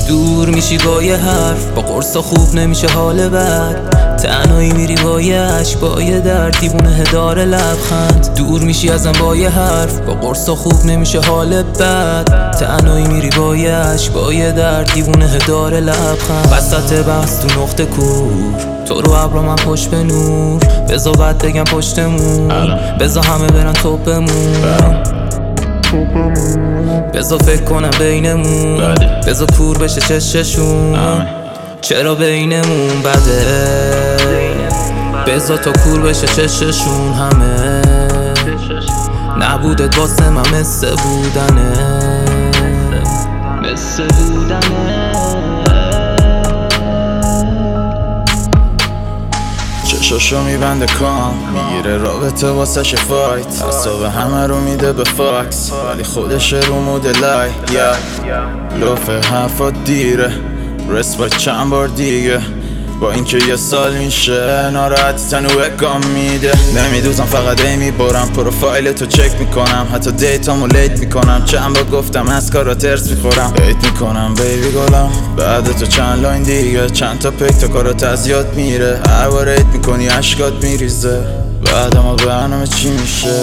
دور میشی با یه حرف، با قرصا خوب نمیشه حال بد. تنهایی میری با یه عشق، با یه درد دیوونه هدار لبخند. دور میشی ازم با یه حرف، با قرصا خوب نمیشه حال بد. تنهایی میری با یه عشق، با یه درد دیوونه هدار لبخند. وسط بحث تو نقطه کور، تو رو ابرا من پشت به نور. بذار بعد بگم پشتمون، بذار همه برن توپمون. بذار فکر کنم بینمون، بذار کور بشه چششون. چرا بینمون بده، بذار تا کور بشه چششون. همه نبودت واسه من مثل بودنه، مثل بودنه. چشاشو میبنده کام، میگیره رابطه واسش فایت. اصاب همه رو میده به فاکس، ولی خودش رو مود لای. لوفه حرفات دیره، رسپای چند بار دیگه. با اینکه یه سال میشه ناراحتی تنو اکام میده. نمیدوزم فقط میبارم، پروفایل تو چک میکنم، حتی دیتامو لیت میکنم. چند بار گفتم از کارا ترس میخورم، هیت میکنم بیبی گلم. بعد تو چند لاین دیگه، چند تا پیک تا کارات از یاد میره. هر بار هیت میکنی عشقات میریزه، بعد ما برنامه چی میشه؟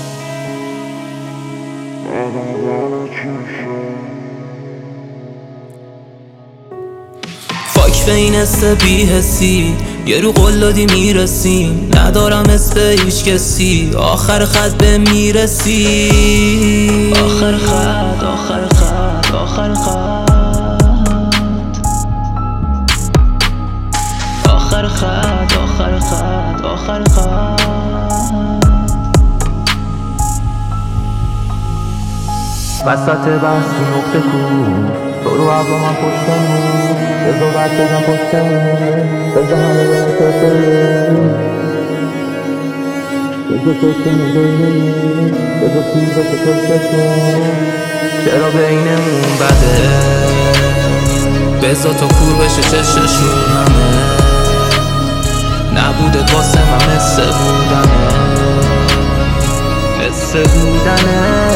فاک به این حس بی حسی، یه رو قلادی میرسیم. ندارم حس به هیچ کسی، آخر خط به میرسی. آخر خط، آخر خط، آخر خط، آخر خط، آخر خط، آخر خط. وسط بحث تو نقطه کور، تو رو ابرا من پشتمون. بذار بعد بگم پشتمون، بذار همه برن توپمون. بذار توپمون بینمون، بذار کور بشه چششون. چرا بینمون بده، بذار تا کور بشه چششون. همه نبودت واسه من مثل بودنه، مثل بودنه.